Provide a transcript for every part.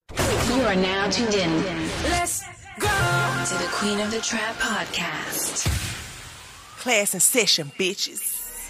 You are now tuned in Let's go to the Queen of the Trap podcast. Class in session, bitches.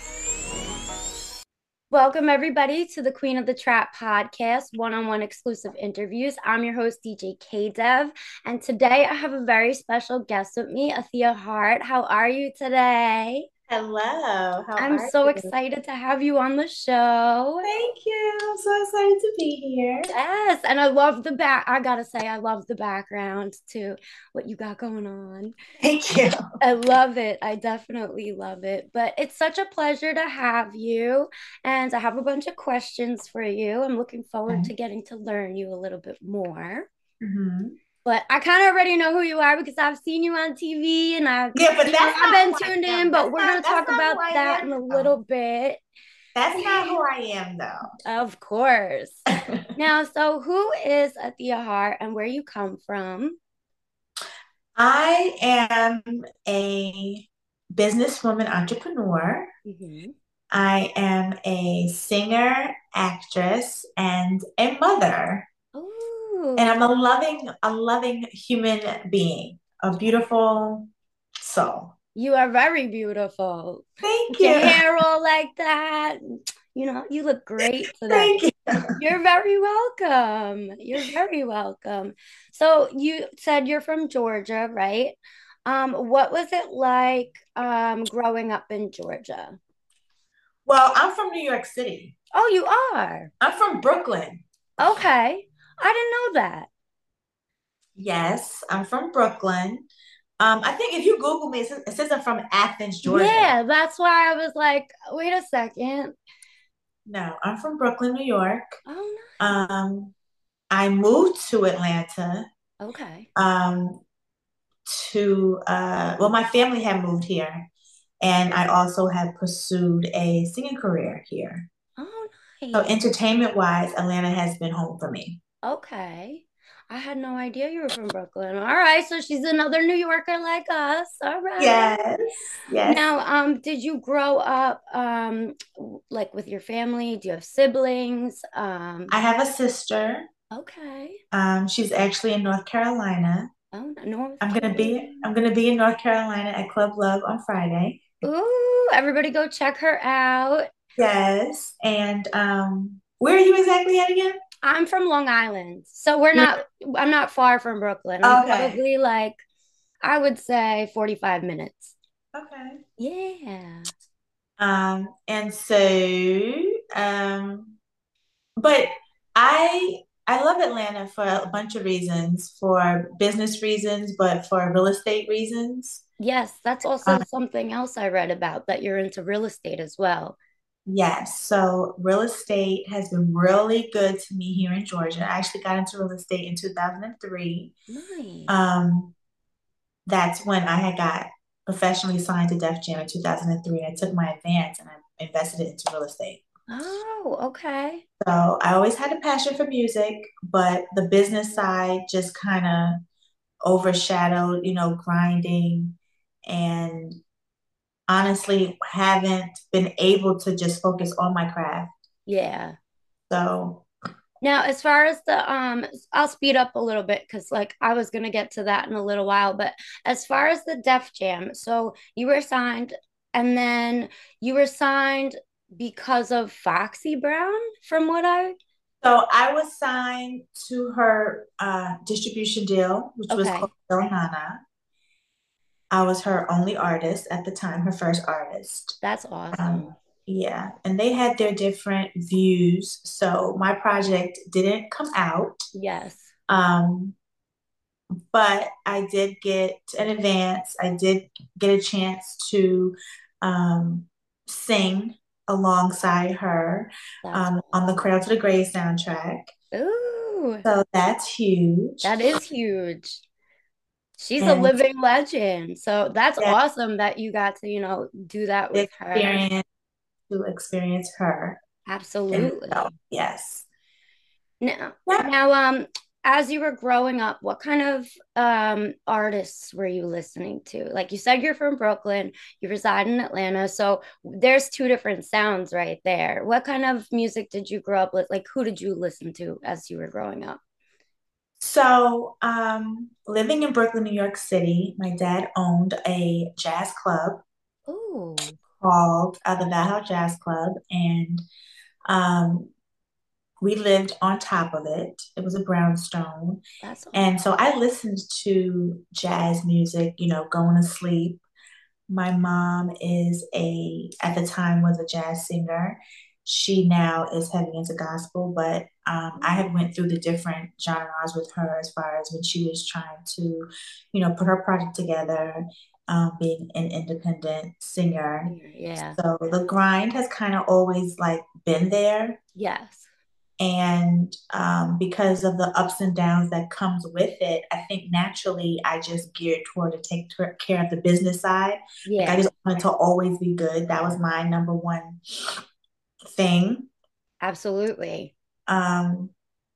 Welcome, everybody, to the Queen of the Trap podcast, one-on-one exclusive interviews. I'm your host, DJ K-Dev, and today I have a very special guest with me, Athea Hart. How are you today? Hello, how I'm are so you? excited to have you on the show. Thank you. I'm so excited to be here. Yes, and I love I gotta say, I love the background to what you got going on. Thank you. I love it. I definitely love it. But it's such a pleasure to have you. And I have a bunch of questions for you. I'm looking forward to getting to learn you a little bit more. Mm-hmm. But I kind of already know who you are because I've seen you on TV and I've been tuned in, but we're going to talk about that in a little bit. That's not who I am, though. Of course. Now, so who is Athea Hart and where you come from? I am a businesswoman entrepreneur. Mm-hmm. I am a singer, actress, and a mother. Ooh. And I'm a loving human being, a beautiful soul. You are very beautiful. Thank Your you. hair all like that. You know, you look great today. Thank you. You're very welcome. You're very welcome. So you said you're from Georgia, right? What was it like growing up in Georgia? Well, I'm from New York City. Oh, you are? I'm from Brooklyn. Okay. I didn't know that. Yes, I'm from Brooklyn. I think if you Google me, it says I'm from Athens, Georgia. Yeah, that's why I was like, wait a second. No, I'm from Brooklyn, New York. Oh, nice. I moved to Atlanta. Okay. Well, my family had moved here, and I also had pursued a singing career here. Oh, nice. So entertainment-wise, Atlanta has been home for me. Okay. I had no idea you were from Brooklyn. All right, so she's another New Yorker like us. All right. Yes, yes. Now, did you grow up like with your family? Do you have siblings? I have a sister. Okay. She's actually in North Carolina. Oh, North I'm gonna be in North Carolina at Club Love on Friday. Ooh, everybody go check her out. Yes. And where are you exactly at again? I'm from Long Island. So I'm not far from Brooklyn. I'm probably like, I would say 45 minutes. Okay. Yeah. And so, but I love Atlanta for a bunch of reasons, for business reasons, but for real estate reasons. Yes, that's also something else I read about, that you're into real estate as well. Yes, so real estate has been really good to me here in Georgia. I actually got into real estate in 2003. Nice. That's when I had got professionally signed to Def Jam in 2003. I took my advance and I invested it into real estate. Oh, okay. So I always had a passion for music, but the business side just kind of overshadowed, grinding, and honestly haven't been able to just focus on my craft. Yeah. So now, as far as I'll speed up a little bit because like I was gonna get to that in a little while, but as far as the Def Jam, so you were signed and then you were signed because of Foxy Brown, from what So I was signed to her distribution deal, which was called Lil Nana. I was her only artist at the time, her first artist. That's awesome. Yeah, and they had their different views. So my project didn't come out. Yes. But I did get an advance. I did get a chance to sing alongside her on the Cradle to the Grave soundtrack. Ooh. So that's huge. That is huge. She's a living legend. So that's awesome that you got to, do that with her. To experience her. Absolutely. So, yes. Now, as you were growing up, what kind of artists were you listening to? Like you said, you're from Brooklyn, you reside in Atlanta, so there's two different sounds right there. What kind of music did you grow up with? Like, who did you listen to as you were growing up? So, living in Brooklyn, New York City, my dad owned a jazz club Oh, called the Valhalla Jazz Club, and um, we lived on top of it. It was a brownstone. that's And so I listened to jazz music, going to sleep. My mom at the time was a jazz singer. She now is heavy into gospel, but I awesome. had went through the different genres with her as far as when she was trying to, put her project together, being an independent singer. Yeah. So the grind has kind of always like been there. Yes. And because of the ups and downs that comes with it, I think naturally I just geared toward to take care of the business side. Like I Yeah, just wanted to always be good. That was my number one thing. absolutely. Um,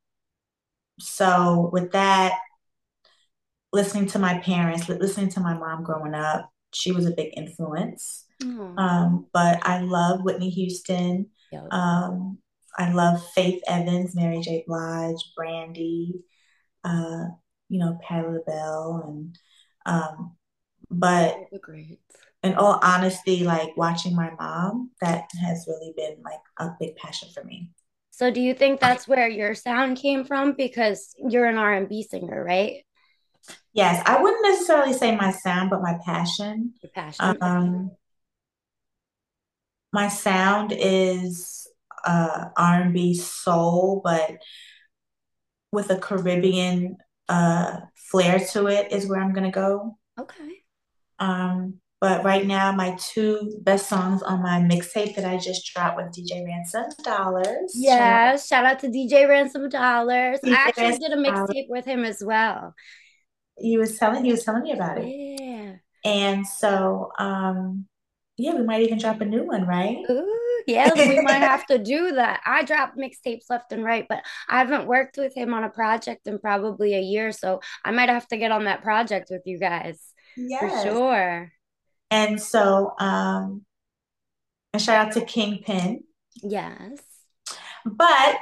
so with that, listening to my parents, listening to my mom growing up, she was a big influence. Oh, But I love Whitney Houston. yep. Um, I love Faith Evans, Mary J. Blige, Brandy. uh, Patti LaBelle, and but All the greats. in all honesty, like watching my mom, that has really been like a big passion for me. So do you think that's where your sound came from? Because you're an R&B singer, right? Yes, I wouldn't necessarily say my sound, but my passion. Your passion. Okay. Um, my sound is R&B soul, but with a Caribbean flair to it is where I'm gonna go. Okay. But right now, my two best songs on my mixtape that I just dropped with DJ Ransom Dollars. Shout out Yeah, shout out to DJ Ransom Dollars. I DJ actually Ransom did a Dollars. mixtape with him as well. He was telling me about it. Yeah. And so, yeah, we might even drop a new one, right? Ooh, yeah, we might have to do that. I drop mixtapes left and right, but I haven't worked with him on a project in probably a year, so I might have to get on that project with you guys for Yes. sure. And so, and shout out to Kingpin. Yes. But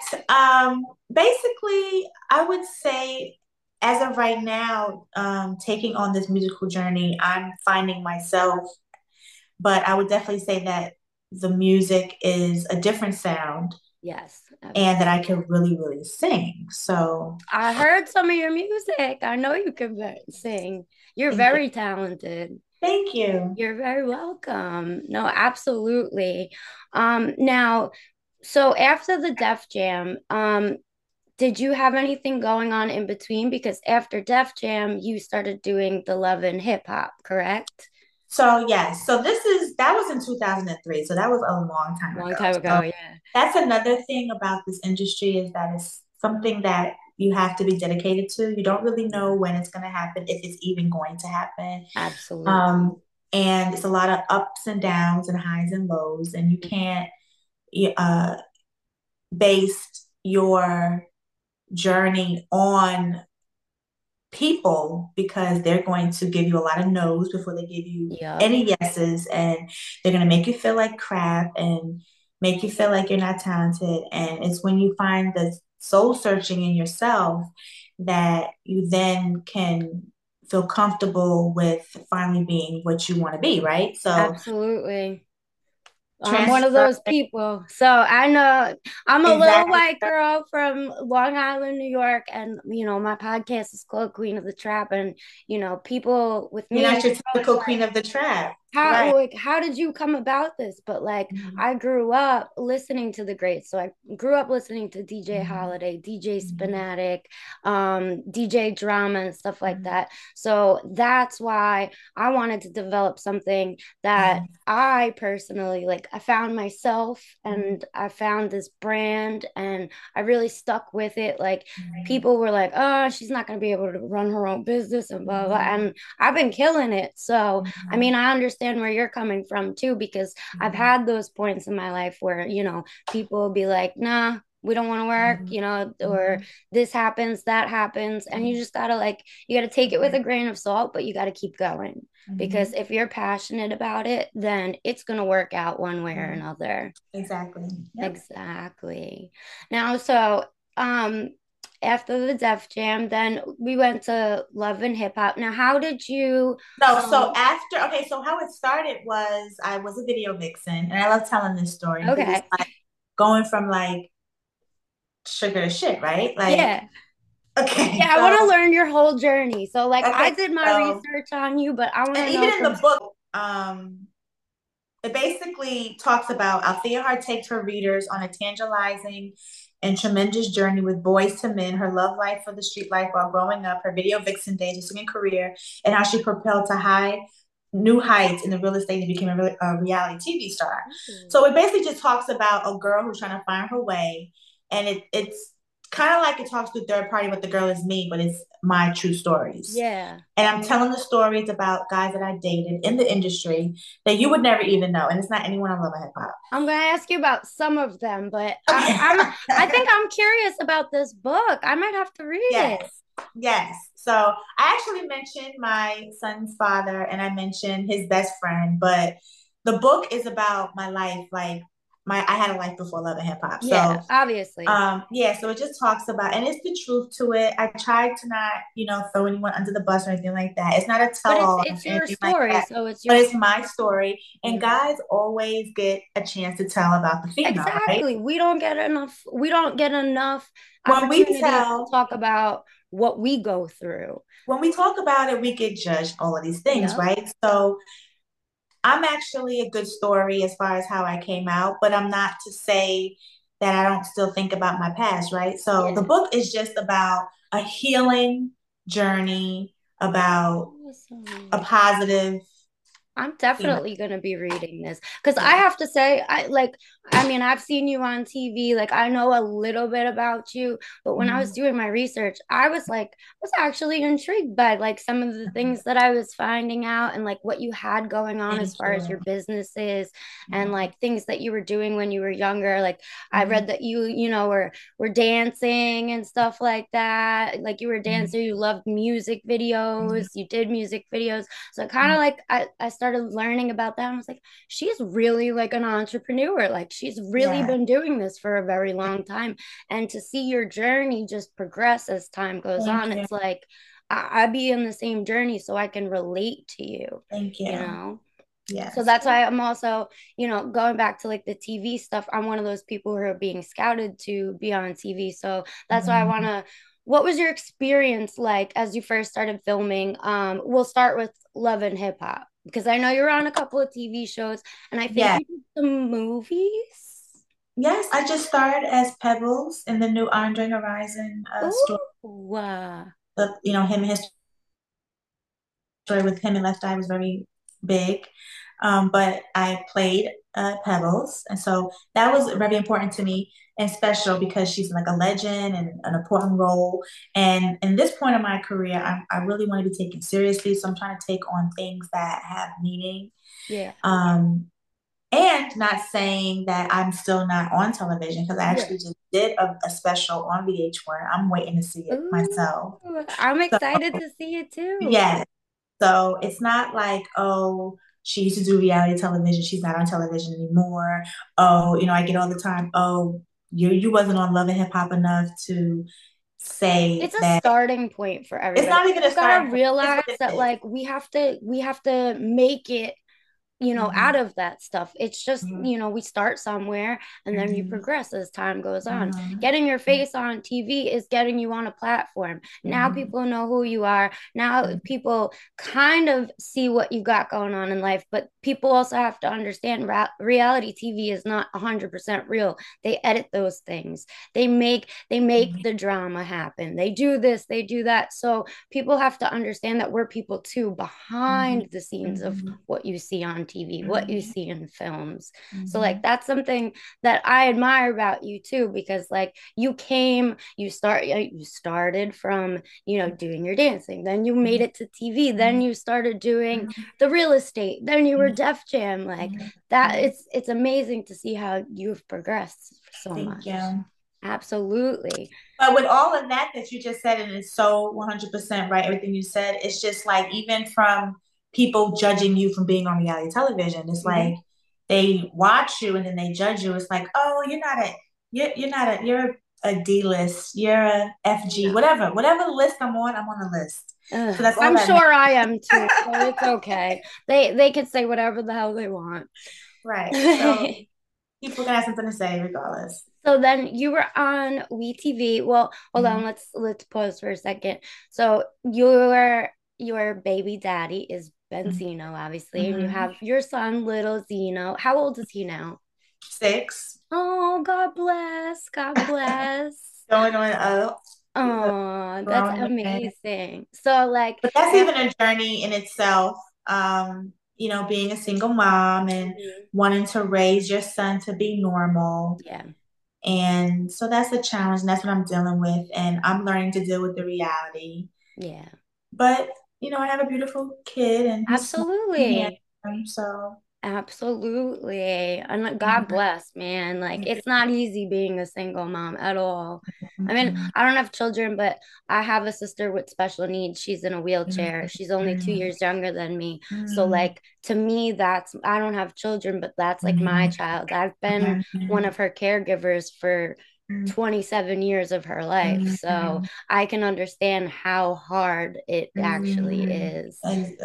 basically, I would say, as of right now, taking on this musical journey, I'm finding myself, but I would definitely say that the music is a different sound Yes, and that absolutely. I can really, really sing. So, I heard some of your music. I know you can sing. You're yeah, very talented. thank you. You're very welcome. No, absolutely. Now, so after the Def Jam, did you have anything going on in between? Because after Def Jam, you started doing the Love and Hip Hop, correct? So, yes, so that was in 2003. So, that was a long time Long ago. time So, ago, yeah. that's another thing about this industry is that it's something that you have to be dedicated to. You don't really know when it's going to happen, if it's even going to happen. Absolutely. Um, and it's a lot of ups and downs and highs and lows, and you can't uh, base your journey on people because they're going to give you a lot of no's before they give you Yep. any yeses, and they're going to make you feel like crap and make you feel like you're not talented. And it's when you find the soul searching in yourself that you then can feel comfortable with finally being what you want to be, right? So Absolutely. I'm one of transfer those people. So I know I'm a little exactly. white girl from Long Island, New York. And, my podcast is called Queen of the Trap. And, people with You're not me, your they're always typical queen like, of the trap, how right? like how did you come about this? But like Mhm. I grew up listening to the greats. So I grew up listening to DJ Mhm. Holiday, DJ Mhm. Spinatic, DJ Drama and stuff like Mhm. that. So that's why I wanted to develop something that Mhm. I personally like. I found myself Mhm. and I found this brand and I really stuck with it. Like Mhm. people were like, oh, she's not going to be able to run her own business and blah, blah. Mhm. And I've been killing it. So I Mhm. mean, I understand where you're coming from too, because I've Mhm. had those points in my life where, people will be like, nah, we don't want to work, Mhm. or Mhm. this happens, that happens. And you just gotta you gotta take it with Mhm. a grain of salt, but you gotta keep going. Because Mhm. if you're passionate about it, then it's gonna work out one way or Mhm. another. Exactly. Yep. Exactly. Now, so um after the Def Jam, then we went to Love and Hip Hop. Now, how did you No, so um after, okay, so how it started was I was a video vixen, and I love telling this story because it's okay. like going from like sugar to shit, right? Like, Yeah. Yeah, okay, I want to so learn your whole journey. So like I okay, did my so research on you, but I want and to even know in from the book, it basically talks about Althea Hart takes her readers on a tantalizing and tremendous journey with Boys to Men, her love life for the street life while growing up, her video vixen days, her singing career, and how she propelled to new heights in the real estate and became a reality TV star. Ooh. So it basically just talks about a girl who's trying to find her way, and it's kind of like it talks to third party, but the girl is me, but it's my true stories. Yeah. And I'm telling the stories about guys that I dated in the industry that you would never even know. And it's not anyone on Love and Hip Hop. I'm gonna ask you about some of them, but Okay. I think I'm curious about this book. I might have to read it. Yes. Yes. So I actually mentioned my son's father and I mentioned his best friend, but the book is about my life. Like I had a life before Love and Hip Hop. Yeah, So obviously. yeah, so it just talks about, and it's the truth to it. I tried to not, throw anyone under the bus or anything like that. It's not a But tell-all or it's your anything like story, that, so it's but your it's story. my story. And Yeah. guys always get a chance to tell about the female, right? Exactly. We don't get enough When we opportunities to tell, talk about what we go through. when we talk about it, we get judged, all of these things, Yep. right? So I'm actually a good story as far as how I came out, but I'm not to say that I don't still think about my past, right? So the Yeah. book is just about a healing journey, about a Awesome. positive, I'm you know, definitely gonna be reading this because I yeah. have to say, I mean, I've seen you on TV, like I know a little bit about you, but when I was Mhm. doing my research, I was actually intrigued by like some of the things that I was finding out and like what you had going on as Thank far as your you. businesses and Mhm. like things that you were doing when you were younger. Like I Mhm. read that were dancing and stuff like that. Like you were a Mhm. dancer, you loved music Mhm. videos, you did music videos. So kind of like I started learning about that. And I was like, she's really like an entrepreneur. Like she's really Yeah. been doing this for a very long time. And to see your journey just progress as time goes Thank on, you. it's like I be in the same journey so I can relate to you, Thank you you. know? So Yes. that's why I'm also, going back to like the TV stuff. I'm one of those people who are being scouted to be on TV. So that's why I want Mhm. to. What was your experience like as you first started filming? We'll start with Love and Hip Hop because I know you're on a couple of TV shows, and I think Yeah. you did some movies. Yes, I just starred as Pebbles in the new Andre Horizon story. Ooh, Him and his story with him and Left Eye was very big. But I played Pebbles, and so that was very important to me and special because she's like a legend and an important role. And in this point of my career, I really want to be taken seriously, so I'm trying to take on things that have meaning. yeah, Um, and not saying that I'm still not on television because I yeah. actually just did a special on VH1. I'm waiting to see it Ooh, myself. I'm So excited to see it too. yeah, so it's not like, oh, she used to do reality television. She's not on television anymore. Oh, I get all the time, oh, you wasn't on Love and Hip Hop enough to say It's a that. starting point for It's everybody. not even a People gotta starting point. It's realize what it that is. like we have to make it out Mhm, of that stuff. It's just, mhm, we start somewhere and then you mhm, progress as time goes on. mhm, Getting your face on TV is getting you on a platform. Now mhm, people know who you are. Now mhm, people kind of see what you got going on in life, but people also have to understand reality TV is not 100% real. They edit those things. They make the drama happen. They do this, they do that. So people have to understand that we're people too mhm, behind the scenes of mhm, what you see on TV, what you mhm, see in films. So like mhm, that's something that I admire about you too, because like you started from, doing your dancing, then you made mhm, it to TV, then mhm, you started doing mhm, the real estate, then you were mhm, Def Jam, like mhm, that. mhm. It's amazing to see how you've progressed so Thank much. you. Absolutely. But with all of that you just said, and it's so 100% right, everything you said, it's just like even from people judging you from being on reality television, it's Mm-hmm. like they watch you and then they judge you. It's like, oh, you're not a, you're not a, you're a D list. You're a FG, No. whatever list I'm on the list. So Ugh, that's all I'm that matters. sure I am too, so it's okay. They could say whatever the hell they want. Right. So people can have something to say regardless. So then you were on WeTV. Well, hold on, Mhm. let's pause for a second. So your baby daddy is Ben Mhm. Zeno, obviously, and you Mhm. have your son, little Zeno. How old is he now? 6. Oh, God bless. God bless. Going on up. He's a Oh, that's grown man. amazing. So like But that's after, even a journey in itself. Being a single mom and wanting to raise your son to be normal. yeah, And so that's a challenge, and that's what I'm dealing with. And I'm learning to deal with the reality. yeah, But, I have a beautiful kid, and he's smart and absolutely. handsome. So, Absolutely. And like, God mhm, bless, man. Like, it's not easy being a single mom at all. I mean, mhm, I don't have children, but I have a sister with special needs. She's in a wheelchair. She's only 2 years younger than me. So, mhm, like, to me, I don't have children, but that's like my mhm, child. I've been one mhm, of her caregivers for mhm, 27 years of her life. So mhm, I can understand how hard it actually mhm. is.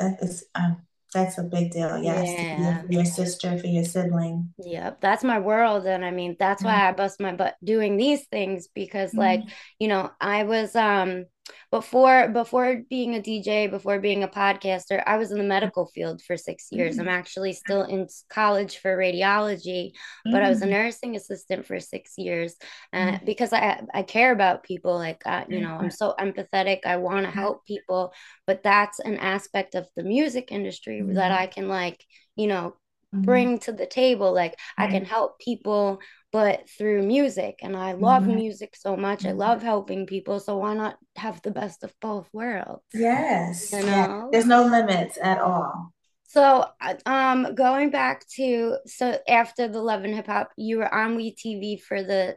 That's a big deal. Yes, to be Yeah. for your sister, for your sibling. Yep, that's my world. And I mean, that's why I bust my butt doing these things because like, Mhm, I was before being a DJ, before being a podcaster, I was in the medical field for 6 years. I'm mhm, actually still in college for radiology, but I was a mhm, nursing assistant for 6 years mhm, because I care about people. Like, I'm mhm, so empathetic. I want to help people, but that's an aspect of the music industry that I mhm, can like, you know, mhm, bring to the table. Like I can mhm, help people, but through music. And I love mhm, music so much. I mhm. love helping people. So why not have the best of both worlds? Yes, You yes. know? There's no limits at all. So, going back to so after the Love and Hip Hop, you were on WeTV for the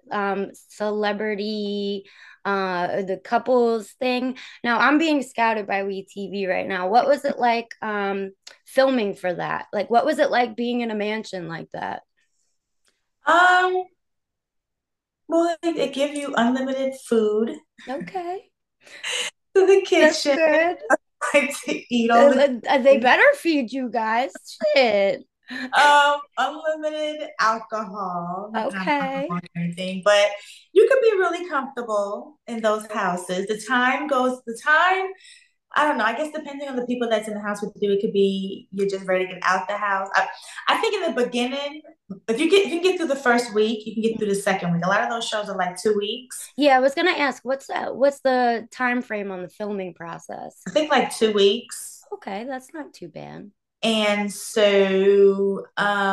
celebrity, the couples thing. Now I'm being scouted by WeTV right now. What was it like filming for that? Like, what was it like being in a mansion like that? Um, well, they give you unlimited food Okay, to the that's kitchen, good. like to eat all the They things. better feed you guys. Shit. Unlimited alcohol, not Okay. alcohol or anything, but you could be really comfortable in those houses. The time, I don't know, I guess depending on the people that's in the house with you, it could be you're just ready to get out the house. I think in the beginning, if you can get through the first week, you can get through the second week. A lot of those shows are like 2 weeks. Yeah, I was gonna ask, what's the time frame on the filming process? I think like 2 weeks. Okay, that's not too bad. And so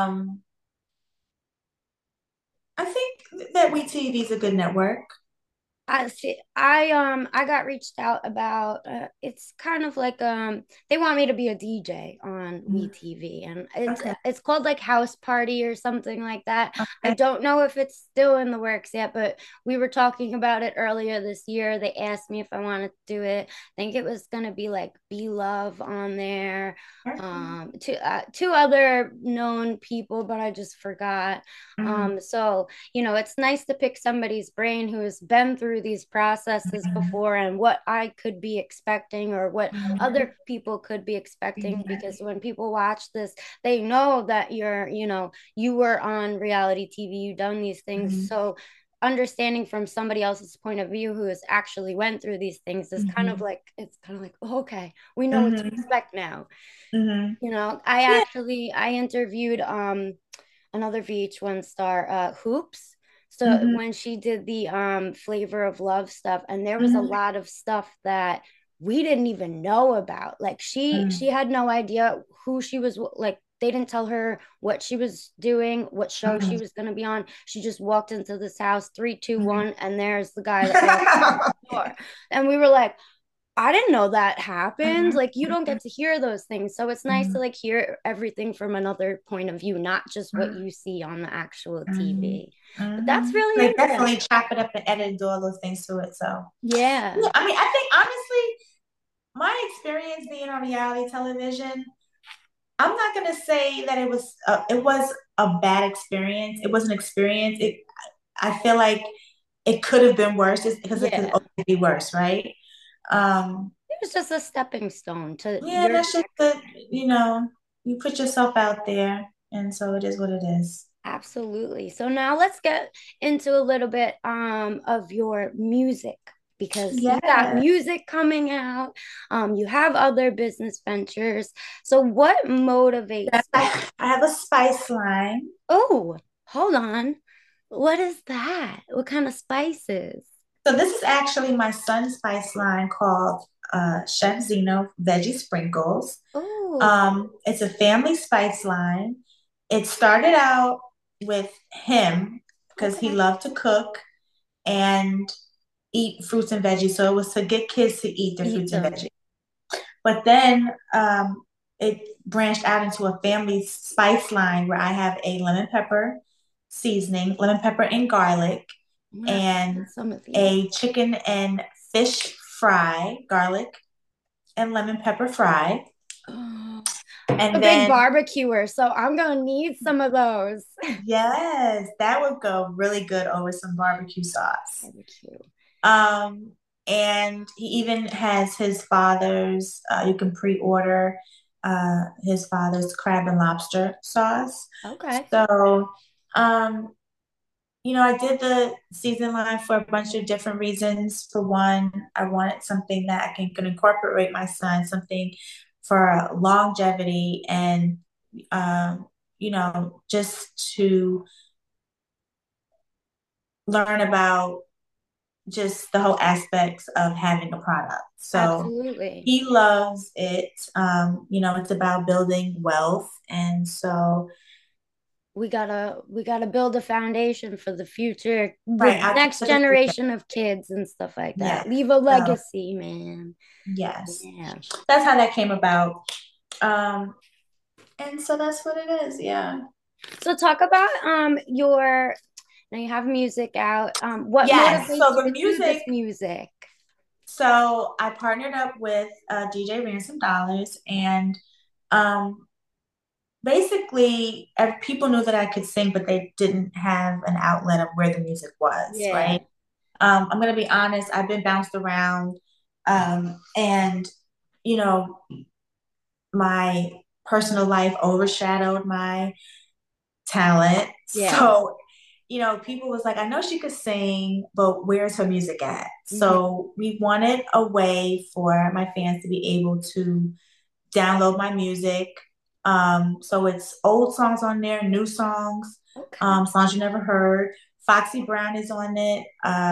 I think that WeTV is a good network. I see. I got reached out about it's kind of like they want me to be a DJ on Mhm. WeTV and Okay. it's called like House Party or something like that. I Okay. don't know if it's still in the works yet, but we were talking about it earlier this year. They asked me if I wanted to do it. I think it was gonna be like Be Love on there. Okay. Two other known people, but I just forgot. Mhm. So it's nice to pick somebody's brain who has been through these processes Mhm. before and what I could be expecting or what Mhm. other people could be expecting. Mhm. Because when people watch this, they know that you were on reality TV, you done these things. Mhm. So understanding from somebody else's point of view who has actually went through these things is kind of Mhm. like it's kind of like, oh, okay, we know what to Mhm. expect now. Mhm. Yeah. I interviewed another VH1 star, Hoops. So Mhm. when she did the Flavor of Love stuff, and there was a Mhm. lot of stuff that we didn't even know about. Like she Mhm. had no idea who she was like. They didn't tell her what she was doing, what show she Mhm. was going to be on. She just walked into this house, three, two, Mhm. one, and there's the guy that walked through the door. And we were like, I didn't know that happened. Mhm. Like you don't get to hear those things. So it's nice to Mhm. like hear everything from another point of view, not just what Mhm. you see on the actual Mhm. TV. But that's Mhm. really They definitely interesting. chop it up and edit and do all those things to it. So Yeah. yeah, I mean, I think honestly, my experience being on reality television, I'm not gonna say that it was a bad experience. It was an experience. I feel like it could have been worse just because it could Yeah. always be worse, right? Um, It was just a stepping stone to yeah, your that's just the, you know, you put yourself out there, and so it is what it is. absolutely. So now let's get into a little bit of your music because you got Yeah. music coming out. You have other business ventures. So what motivates you? I have a spice line. Oh, hold on. What is that? What kind of spices? So this is actually my son's spice line called Chef Zeno Veggie Sprinkles. Oh, It's a family spice line. It started out with him because he okay. loved to cook and eat fruits and veggies. So it was to get kids to eat their Eat fruits and them. veggies. But then it branched out into a family spice line where I have a lemon pepper seasoning, lemon pepper and garlic, I'm gonna have to and get some of these. a chicken and fish fry, garlic and lemon pepper fry. Oh, a And big then, barbecuer, so I'm gonna need some of those. yes, that would go really good over some barbecue sauce. Barbecue. Um, and he even has his father's, you can pre-order his father's crab and lobster sauce. Okay. So, um, I did the season line for a bunch of different reasons. For one, I wanted something that I can incorporate my son, something for longevity and, just to learn about just the whole aspects of having a product. So Absolutely. he loves it. It's about building wealth. And so, We gotta build a foundation for the future, the right, next for the future. generation of kids and stuff like Yeah. that. Leave a So, legacy, man. yes, Yeah. that's how that came about. Um, and so that's what it is. Yeah. So talk about your now you have music out. What Yes. motivates So you the to do this music, music? so I partnered up with DJ Ransom Dollars, and um, basically people knew that I could sing, but they didn't have an outlet of where the music was, Yeah. right? I'm gonna be honest, I've been bounced around, and you know, my personal life overshadowed my talent. Yeah. So, people was like, I know she could sing, but where's her music at? Mhm. So we wanted a way for my fans to be able to download my music. So it's old songs on there, new songs, Okay. songs you never heard. Foxy Brown is on it.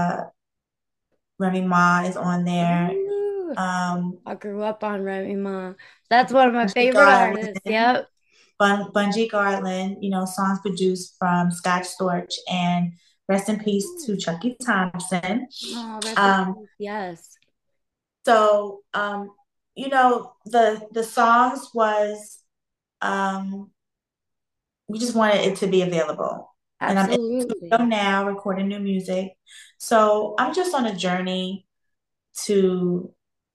Remy Ma is on there. Ooh, Um, I grew up on Remy Ma. That's one of my Bungie favorite artists. Garlin, Yep. Bungie Garlin, songs produced from Scott Storch, and rest in peace to Chucky Thompson. Oh, rest in Um, peace. Yes. so the songs was um we just wanted it to be available. And I'm in the Absolutely. studio now recording new music. So I'm just on a journey to,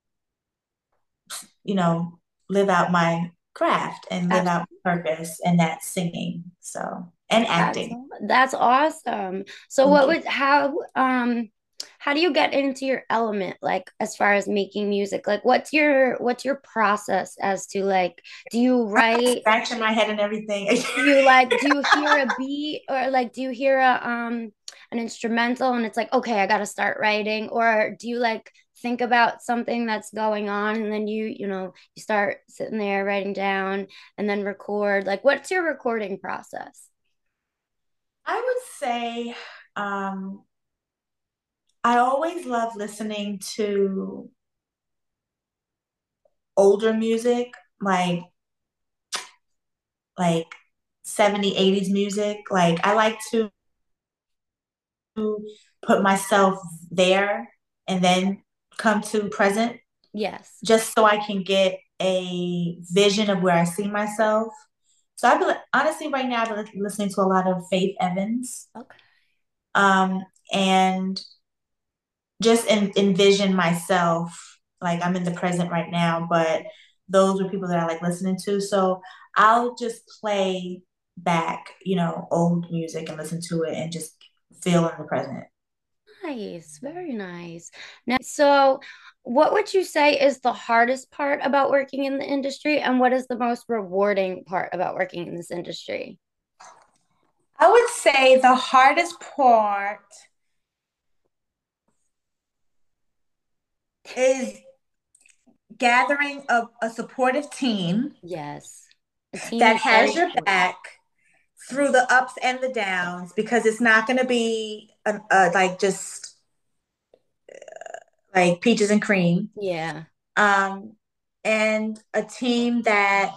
live out my craft and live out Absolutely. my purpose, and that's singing. So, and That's acting. that's awesome. So Thank what you. would how do you get into your element like as far as making music? Like what's your process as to like do you write Scratching my head and everything. do you hear a beat or like do you hear a an instrumental and it's like okay, I got to start writing or do you like think about something that's going on and then you start sitting there writing down and then record? Like what's your recording process? I would say I always love listening to older music, like 70s, 80s music. Like I like to put myself there and then come to present Yes. just so I can get a vision of where I see myself. So I've been honestly right now I've been listening to a lot of Faith Evans, Okay. and just envision myself like I'm in the present right now, but those are people that I like listening to. So I'll just play back, old music and listen to it and just feel in the present. Nice, very nice. Now, so what would you say is the hardest part about working in the industry, and what is the most rewarding part about working in this industry? I would say the hardest part is gathering a supportive team Yes, a team that is very has your important. back through the ups and the downs because it's not going to be like just like peaches and cream. Yeah, Um, and a team that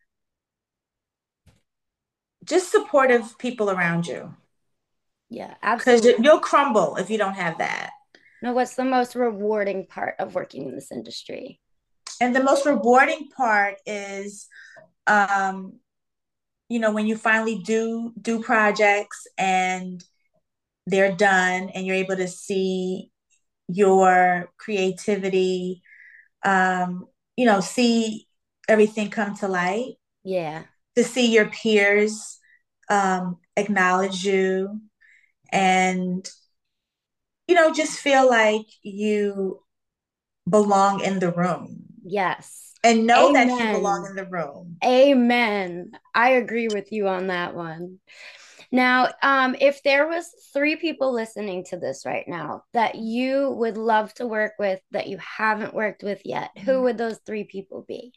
just supportive people around you yeah, because absolutely. you'll crumble if you don't have that. Now, what's the most rewarding part of working in this industry? And the most rewarding part is, um, when you finally do projects and they're done and you're able to see your creativity, um, see everything come to light, Yeah, to see your peers acknowledge you and, just feel like you belong in the room yes. and know that you belong Amen. in the room. Amen. I agree with you on that one. Now, if there was three people listening to this right now that you would love to work with that you haven't worked with yet, who would those three people be?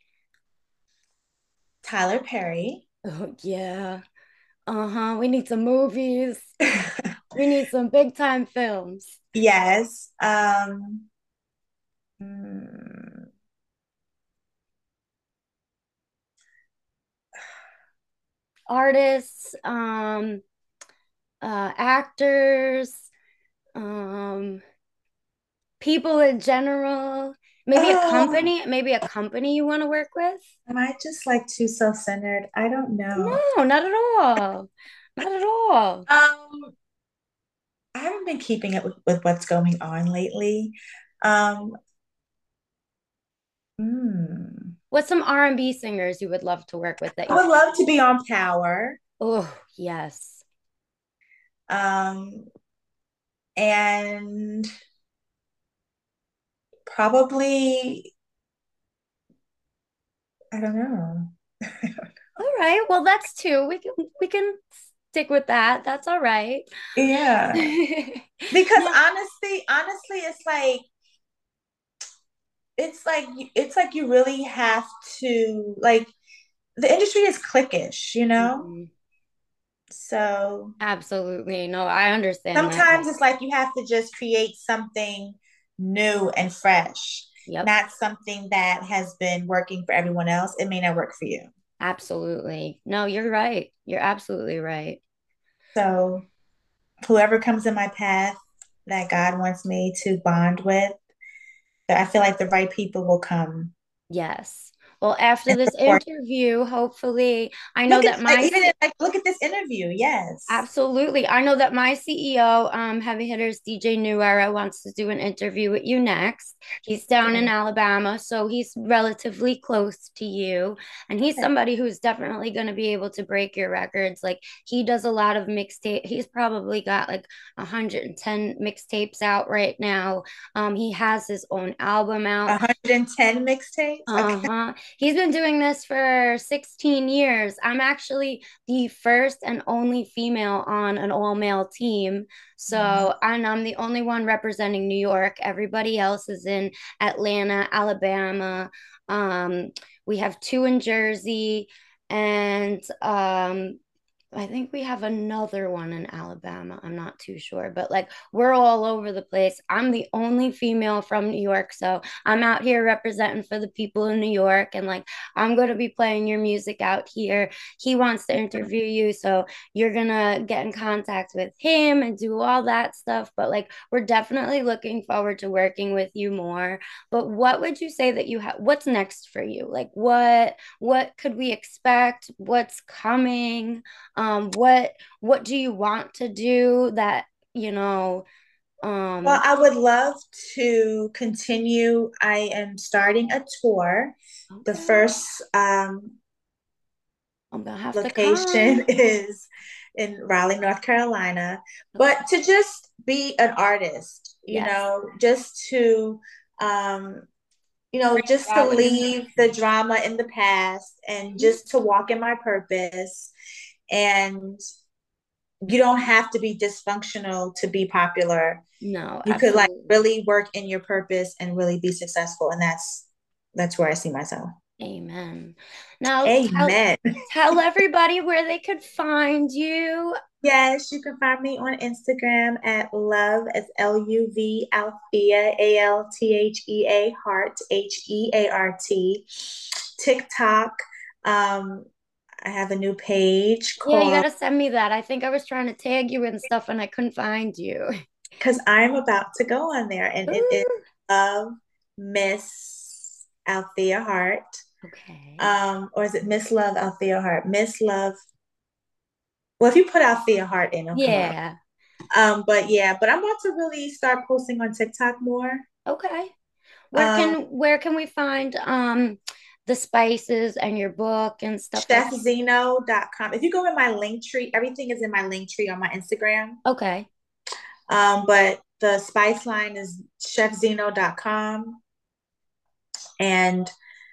Tyler Perry. Oh, yeah. Uh-huh. We need some movies. We need some big time films. Yes. Mm, Artists, actors, um, people in general, oh, maybe a company you want to work with. am I just like too self-centered? I don't know. No, not at all. Not at all. Um, I haven't been keeping it with what's going on lately. Um, hmm. What's some R&B singers you would love to work with that I you would have? love to be on Power. Oh, yes. Um, and probably, I don't know. All right. Well, that's two. We can stick with that. That's all right. Yeah. Because Now, honestly, it's like you really have to like the industry is cliquish. mhm, So absolutely. No, I understand that. sometimes it's like you have to just create something new and fresh, Yep, not something that has been working for everyone else. It may not work for you. absolutely. No, you're right. You're absolutely right. So whoever comes in my path that God wants me to bond with, I feel like the right people will come Yes. Well, after and this support. interview, hopefully, I know that Look at this interview. Yes. absolutely. I know that my CEO, Heavy Hitters DJ New Era, wants to do an interview with you next. He's down in Okay. Alabama, so he's relatively close to you. And he's Okay. somebody who's definitely going to be able to break your records. Like he does a lot of mixtape. He's probably got like 110 mixtapes out right now. He has his own album out. 110 mixtapes. Okay. Uh-huh. He's been doing this for 16 years. I'm actually the first and only female on an all-male team. Wow. So, and I'm the only one representing New York. Everybody else is in Atlanta, Alabama. Um, we have two in Jersey, and I think we have another one in Alabama. I'm not too sure, but like we're all over the place. I'm the only female from New York, so I'm out here representing for the people in New York, and like I'm going to be playing your music out here. He wants to interview you, so you're going to get in contact with him and do all that stuff. But like we're definitely looking forward to working with you more. But what would you say that you have? What's next for you? Like what could we expect? What's coming? What do you want to do that, you know, Well, um, I would love to continue. I am starting a tour. The okay, first I'm gonna have to location come. is in Raleigh, North Carolina. Okay. But to just be an artist, Yes. just to, um, just to Out. leave the drama in the past and just to walk in my purpose. And you don't have to be dysfunctional to be popular. No, You could like absolutely. really work in your purpose and really be successful. And that's where I see myself. Amen. Now Amen. tell everybody where they could find you. Yes, you can find me on Instagram at love as LUV Althea ALTHEA heart HEART. TikTok. I have a new page Yeah, you called gotta send me that. I think I was trying to tag you and stuff and I couldn't find you. because I'm about to go on there, and it is Ooh. Love Miss Althea Hart. Okay. Or is it Miss Love Althea Hart? Miss Love. Well, if you put Althea Hart in, it'll come up. Yeah. But I'm about to really start posting on TikTok more. Okay. Um, Where can we find the spices and your book and stuff like that? chefzeno.com. If you go in my link tree, everything is in my link tree on my Instagram. Okay. But the spice line is chefzeno.com. And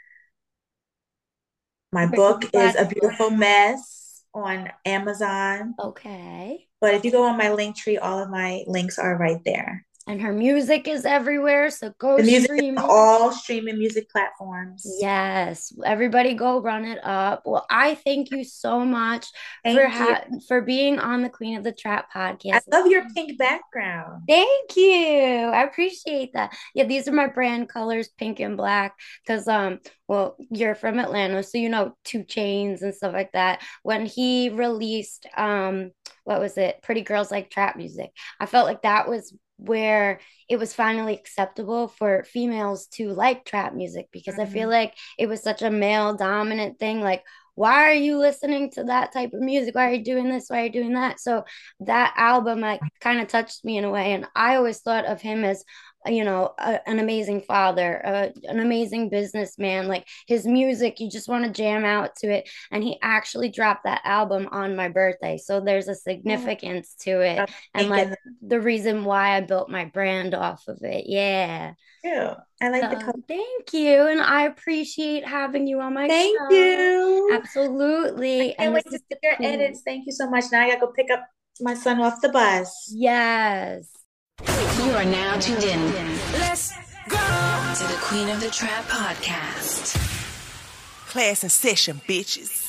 my book is A Beautiful Mess on Amazon. Okay. But if you go on my link tree, all of my links are right there. And her music is everywhere, so go The music stream is it. all streaming music platforms. Yes, everybody go run it up. Well, I thank you so much Thank you. for being on the Queen of the Trap podcast. I love your pink background. Thank you. I appreciate that. Yeah, these are my brand colors, pink and black, because well, you're from Atlanta, so you know 2 Chainz and stuff like that. When he released what was it? Pretty Girls Like Trap Music. I felt like that was where it was finally acceptable for females to like trap music because I feel like it was such a male dominant thing. Like, why are you listening to that type of music? Why are you doing this? Why are you doing that? So that album like kind of touched me in a way. And I always thought of him as an amazing father, an amazing businessman. Like his music, you just want to jam out to it. And he actually dropped that album on my birthday. So there's a significance to it. And like the reason why I built my brand off of it. Yeah. Yeah. I like the color. Thank you. And I appreciate having you on my show. Thank you. Absolutely. I can't wait to see your edits. Thank you so much. Now I gotta go pick up my son off the bus. Yes. You are now tuned in. Let's go to the Queen of the Trap podcast. Class and session, bitches.